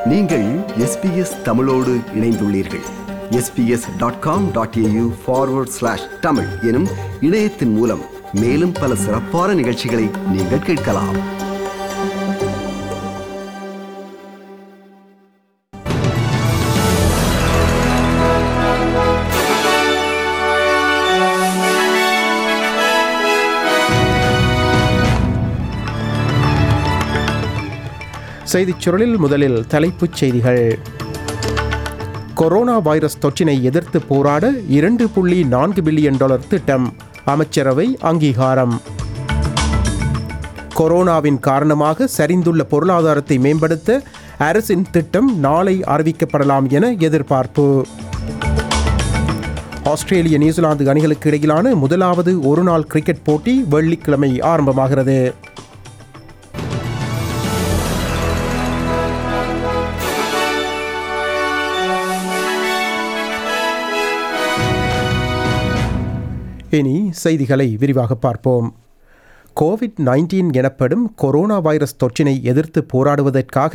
நீங்கள் SBS தமிழோடு இணைந்துள்ளீர்கள். sbs.com.au/tamil எனும் இணையத்தின் மூலம் மேலும் பல சிறப்பான நிகழ்ச்சிகளை நீங்கள் கேட்கலாம். செய்திச் சுருளில் முதலில் தலைப்புச் செய்திகள். கொரோனா வைரஸ் தொற்றினை எதிர்த்து போராட $2.4 பில்லியன் திட்டம், அமைச்சரவை அங்கீகாரம். கொரோனாவின் காரணமாக சரிந்துள்ள பொருளாதாரத்தை மேம்படுத்த அரசின் திட்டம் நாளை அறிவிக்கப்படலாம் என எதிர்பார்ப்பு. ஆஸ்திரேலிய நியூசிலாந்து அணிகளுக்கு இடையிலான முதலாவது ஒருநாள் கிரிக்கெட் போட்டி வெள்ளிக்கிழமை ஆரம்பமாகிறது. இனி செய்திகளை விரிவாக பார்ப்போம். கோவிட்-19 எனப்படும் கொரோனா வைரஸ் தொற்றினை எதிர்த்து போராடுவதற்காக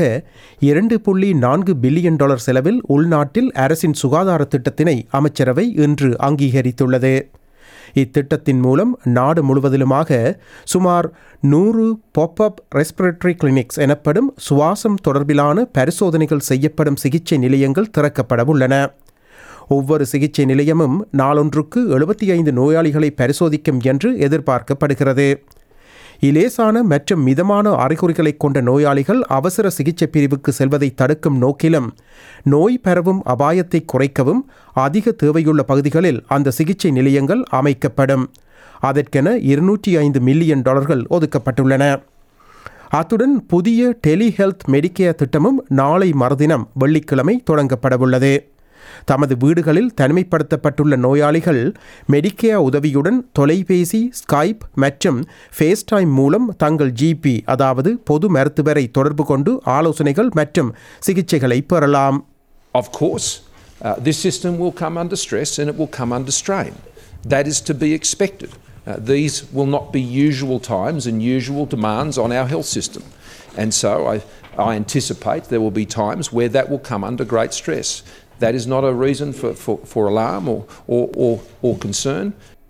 $2.4 பில்லியன் செலவில் உள்நாட்டில் அரசின் சுகாதார திட்டத்தினை அமைச்சரவை இன்று அங்கீகரித்துள்ளது. இத்திட்டத்தின் மூலம் நாடு முழுவதிலுமாக சுமார் 100 பாப்-அப் ரெஸ்பிரேட்டரி கிளினிக்ஸ் எனப்படும் சுவாசம் தொடர்பிலான பரிசோதனைகள் செய்யப்படும் சிகிச்சை நிலையங்கள் திறக்கப்பட உள்ளன. ஒவ்வொரு சிகிச்சை நிலையமும் நாளொன்றுக்கு 75 நோயாளிகளை பரிசோதிக்கும் என்று எதிர்பார்க்கப்படுகிறது. இலேசான மற்றும் மிதமான அறிகுறிகளை கொண்ட நோயாளிகள் அவசர சிகிச்சை பிரிவுக்கு செல்வதை தடுக்கும் நோக்கிலும் நோய் பரவும் அபாயத்தை குறைக்கவும் அதிக தேவையுள்ள பகுதிகளில் அந்த சிகிச்சை நிலையங்கள் அமைக்கப்படும். அதற்கென $205 மில்லியன் ஒதுக்கப்பட்டுள்ளன. அத்துடன் புதிய டெலிஹெல்த் மெடிக்கேர் திட்டமும் நாளை மறுதினம் வெள்ளிக்கிழமை தொடங்கப்படவுள்ளது. தமது வீடுகளில் தனிமைப்படுத்தப்பட்டுள்ள நோயாளிகள் மெடிக்கேர் உதவியுடன் தொலைபேசி, ஸ்கைப் மற்றும் ஃபேஸ்டைம் மூலம் தங்கள் ஜிபி, அதாவது பொது மருத்துவரை தொடர்பு கொண்டு ஆலோசனைகள் மற்றும் சிகிச்சைகளை பெறலாம். Of course, this system will come under stress and it will come under strain. That is to be expected. These will not be usual times and usual demands on our health system. And so I anticipate there will be times where that will come under great stress. That is not a reason for alarm or concern.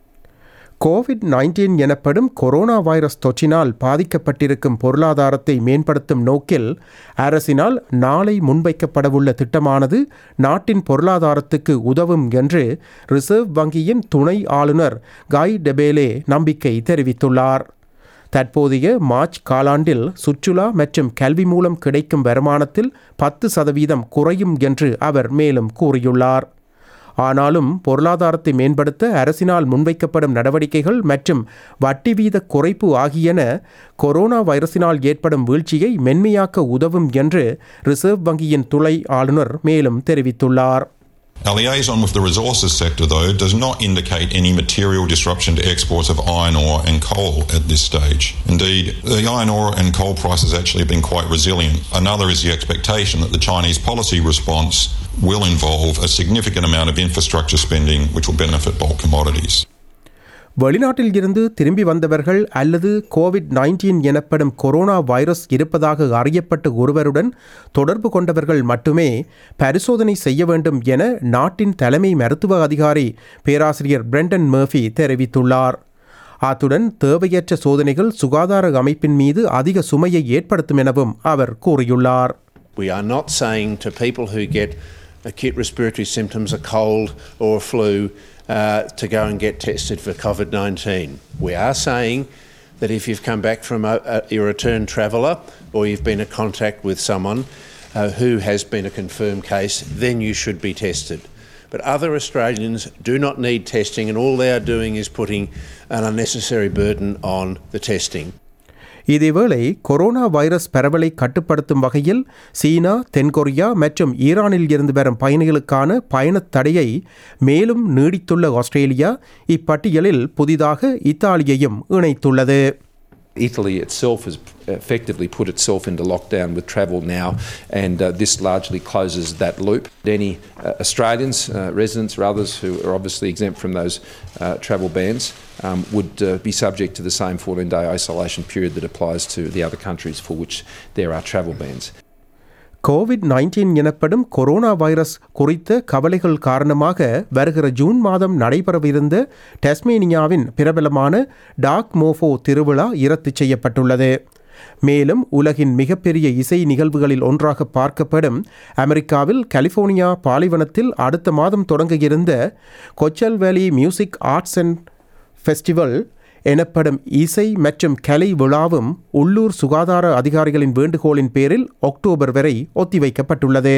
கோவிட்-19 எனப்படும் corona virus தொற்றினால் பாதிக்கப்பட்டிருக்கும் பொருளாதாரத்தை மேம்படுத்தும் நோக்கில் அரசினால் நாளை முன்வைக்கப்படவுள்ள திட்டமானது நாட்டின் பொருளாதாரத்துக்கு உதவும் என்று ரிசர்வ் வங்கியின் துணை ஆளுநர் காய் டெபேலே நம்பிக்கை தெரிவித்துள்ளார். தற்போதைய மார்ச் காலாண்டில் சுற்றுலா மற்றும் கல்வி மூலம் கிடைக்கும் வருமானத்தில் 10% குறையும் என்று அவர் மேலும் கூறியுள்ளார். ஆனாலும் பொருளாதாரத்தை மேம்படுத்த அரசினால் முன்வைக்கப்படும் நடவடிக்கைகள் மற்றும் வட்டி வீத குறைப்பு ஆகியன கொரோனா வைரஸினால் ஏற்படும் வீழ்ச்சியை மென்மையாக்க உதவும் என்று ரிசர்வ் வங்கியின் துணை ஆளுநர் மேலும் தெரிவித்துள்ளார். Our liaison with the resources sector, though, does not indicate any material disruption to exports of iron ore and coal at this stage. Indeed, the iron ore and coal prices actually have been quite resilient. Another is the expectation that the Chinese policy response will involve a significant amount of infrastructure spending which will benefit bulk commodities. வெளிநாட்டில் இருந்து திரும்பி வந்தவர்கள் அல்லது COVID-19 எனப்படும் corona virus இருப்பதாக அறியப்பட்ட ஒருவருடன் தொடர்பு கொண்டவர்கள் மட்டுமே பரிசோதனை செய்ய வேண்டும் என நாட்டின் தலைமை மருத்துவ அதிகாரி பேராசிரியர் பிரெண்டன் மர்ஃபி தெரிவித்துள்ளார். அத்துடன் தேவையற்ற சோதனைகள் சுகாதார அமைப்பின் மீது அதிக சுமையை ஏற்படுத்தும் எனவும் அவர் கூறியுள்ளார். We are not saying to people who get acute respiratory symptoms, a cold or a flu, to go and get tested for COVID-19. We are saying that if you've come back from your return traveller or you've been in contact with someone who has been a confirmed case, then you should be tested. But other Australians do not need testing, and all they are doing is putting an unnecessary burden on the testing. இதேவேளை corona virus பரவலை கட்டுப்படுத்தும் வகையில் சீனா, தென்கொரியா மற்றும் ஈரானில் இருந்து வரும் பயணிகளுக்கான பயணத் தடையை மேலும் நீடித்துள்ள ஆஸ்திரேலியா இப்பட்டியலில் புதிதாக இத்தாலியையும் இணைத்துள்ளது. Italy itself has effectively put itself into lockdown with travel now, and this largely closes that loop. Any Australians, residents or others who are obviously exempt from those travel bans would be subject to the same 14-day isolation period that applies to the other countries for which there are travel bans. கோவிட்-19 எனப்படும் corona virus குறித்த கவலைகள் காரணமாக வருகிற June மாதம் நடைபெறவிருந்த டஸ்மேனியாவின் பிரபலமான talk மோஃபோ திருவிழா இரத்து செய்யப்பட்டுள்ளது. மேலும் உலகின் மிகப்பெரிய இசை நிகழ்வுகளில் ஒன்றாக பார்க்கப்படும் அமெரிக்காவில் கலிபோர்னியா பாலைவனத்தில் அடுத்த மாதம் தொடங்க இருந்த கொச்சல் வேலி மியூசிக் ஆர்ட்ஸ் அண்ட் ஃபெஸ்டிவல் எனப்படும் இசை மற்றும் கலை விழாவும் உள்ளூர் சுகாதார அதிகாரிகளின் வேண்டுகோளின் பேரில் அக்டோபர் வரை ஒத்திவைக்கப்பட்டுள்ளது.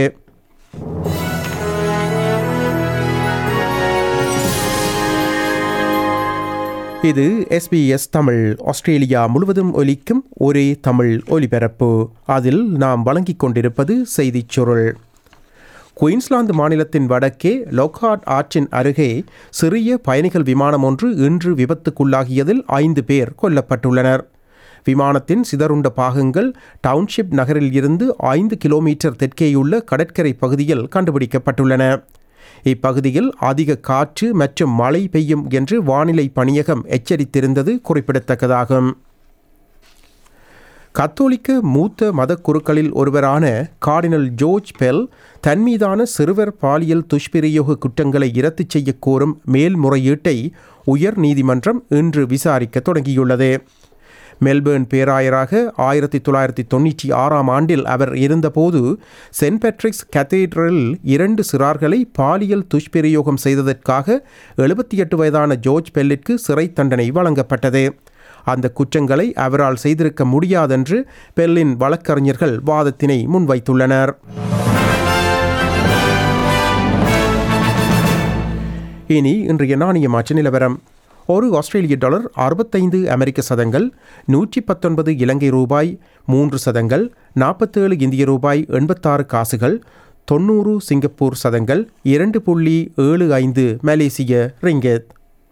இது SBS தமிழ். ஆஸ்திரேலியா முழுவதும் ஒலிக்கும் ஒரே தமிழ் ஒலிபரப்பு. அதில் நாம் வழங்கிக் கொண்டிருப்பது செய்திச் சுருள். குயின்ஸ்லாந்து மாநிலத்தின் வடக்கே லொக்ஹார்ட் ஆற்றின் அருகே சிறிய பயணிகள் விமானம் ஒன்று இன்று விபத்துக்குள்ளாகியதில் 5 பேர் கொல்லப்பட்டுள்ளனர். விமானத்தின் சிதறுண்ட பாகங்கள் டவுன்ஷிப் நகரில் இருந்து 5 கிலோமீட்டர் தெற்கேயுள்ள கடற்கரை பகுதியில் கண்டுபிடிக்கப்பட்டுள்ளன. இப்பகுதியில் அதிக காற்று மற்றும் மழை பெய்யும் என்று வானிலை பணியகம் எச்சரித்திருந்தது குறிப்பிடத்தக்கதாகும். கத்தோலிக்க மூத்த மதக்குருக்களில் ஒருவரான கார்டினல் ஜோர்ஜ் பெல் தன் மீதான சிறுவர் பாலியல் துஷ்பிரயோக குற்றங்களை இரத்து செய்ய கோரும் மேல்முறையீட்டை உயர் நீதிமன்றம் இன்று விசாரிக்க தொடங்கியுள்ளது. மெல்பேர்ன் பேராயராக 1996 ஆண்டில் அவர் இருந்தபோது சென்ட் பேட்ரிக்ஸ் கத்தீட்ரலில் 2 சிறார்களை பாலியல் துஷ்பிரயோகம் செய்ததற்காக 78 வயதான ஜோர்ஜ் பெல்லிற்கு சிறை தண்டனை வழங்கப்பட்டது. அந்த குற்றங்களை அவரால் செய்திருக்க முடியாதென்று பெல்லின் வழக்கறிஞர்கள் வாதத்தினை முன்வைத்துள்ளனர். இனி இன்றைய நாணய மாற்று நிலவரம். ஒரு ஆஸ்திரேலிய டாலர் 65 அமெரிக்க சதங்கள், 119 இலங்கை ரூபாய் 3 சதங்கள், 47 இந்திய ரூபாய் 86 காசுகள், 90 சிங்கப்பூர் சதங்கள், 2.75 மலேசிய ரிங்கெட்.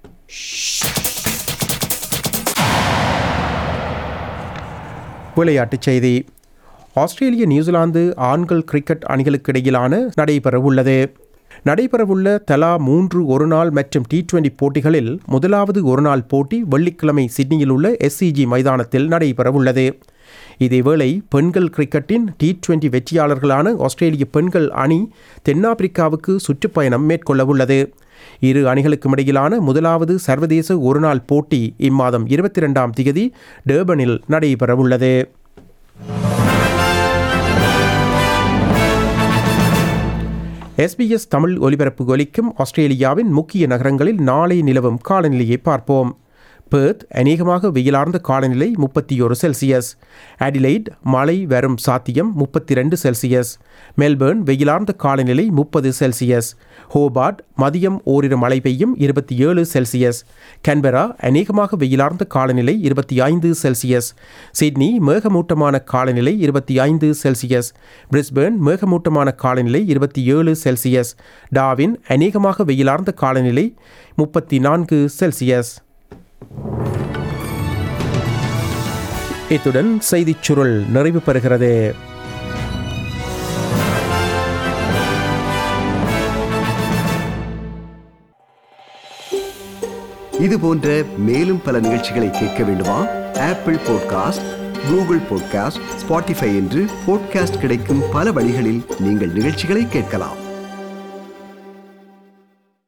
விளையாட்டுச் செய்தி. ஆஸ்திரேலிய நியூசிலாந்து ஆண்கள் கிரிக்கெட் அணிகளுக்கிடையிலான நடைபெறவுள்ள தலா 3 ஒருநாள் மற்றும் T20 போட்டிகளில் முதலாவது ஒருநாள் போட்டி வெள்ளிக்கிழமை சிட்னியில் உள்ள SCG மைதானத்தில் நடைபெறவுள்ளது. இதேவேளை பெண்கள் கிரிக்கெட்டின் T20 வெற்றியாளர்களான ஆஸ்திரேலிய பெண்கள் அணி தென்னாப்பிரிக்காவுக்கு சுற்றுப்பயணம் மேற்கொள்ளவுள்ளது. இரு அணிகளுக்கும் இடையிலான முதலாவது சர்வதேச ஒருநாள் போட்டி இம்மாதம் 22ஆம் தேதி டர்பனில் நடைபெறவுள்ளது. SBS தமிழ் ஒலிபரப்பு ஒலிக்கும் ஆஸ்திரேலியாவின் முக்கிய நகரங்களில் நாளை நிலவும் காலநிலையை பார்ப்போம். பெர்த் அநேகமாக வெயிலார்ந்த காலநிலை 31 செல்சியஸ். அடிலைட் மழை வரும் சாத்தியம் 32 செல்சியஸ். மெல்பேர்ன் வெயிலார்ந்த காலநிலை 30 செல்சியஸ். ஹோபார்ட் மதியம் ஓரிரு மழை பெய்யும் 27 செல்சியஸ். கேன்பரா அநேகமாக வெயிலார்ந்த காலநிலை 25 செல்சியஸ். சிட்னி மேகமூட்டமான காலநிலை 25 செல்சியஸ். பிரிஸ்பேர்ன் மேகமூட்டமான காலநிலை 27 செல்சியஸ். டார்வின் அநேகமாக வெயிலார்ந்த காலநிலை 34 செல்சியஸ். இத்துடன் செய்திச் சுருள் நிறைவு பெறுகிறது. இது போன்ற மேலும் பல நிகழ்ச்சிகளை கேட்க வேண்டுமா? Apple podcast, Google podcast, Spotify என்று பாட்காஸ்ட் கிடைக்கும் பல வழிகளில் நீங்கள் நிகழ்ச்சிகளை கேட்கலாம்.